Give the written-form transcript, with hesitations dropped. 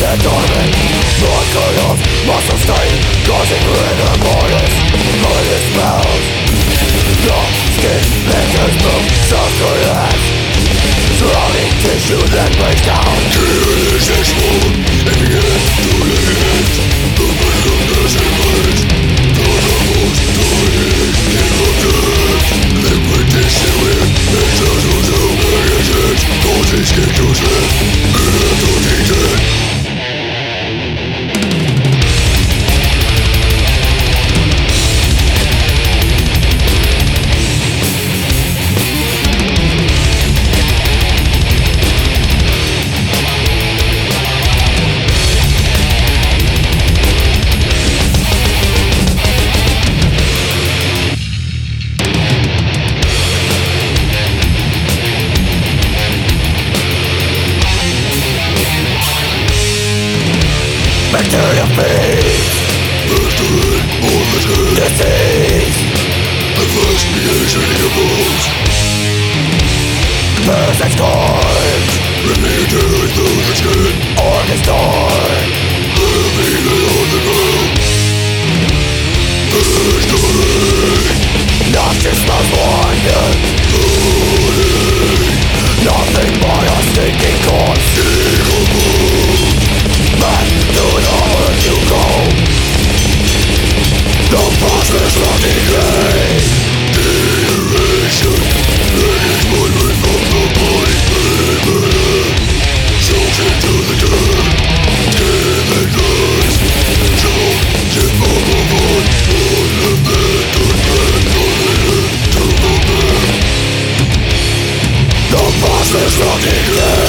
and dormant, blood cut off, muscle stain, causing rigor mortis. Bloody smells, the skin enters boom, self-collapse, surrounding tissue that breaks down. Tears is full, and begin to live. The bitterness and rage, to the most dying in the death. Liquid tissue in, and turtles to maggots, causing skin to slip, amputated. Bacteria feeds, murdering all the dead. Disease, investigation in your bones. Parasites scorched, radiating through the skin. Organs torn, living on the ground. History, noxious smells wonder. Nothing but a stinking corpse. Back to the earth you go. The process of decay, degeneration, radiates blood from the body, soaks into the dirt, skin and guts, choke, tip of the blood, on the bed, turn back, to the bed. The process of decay.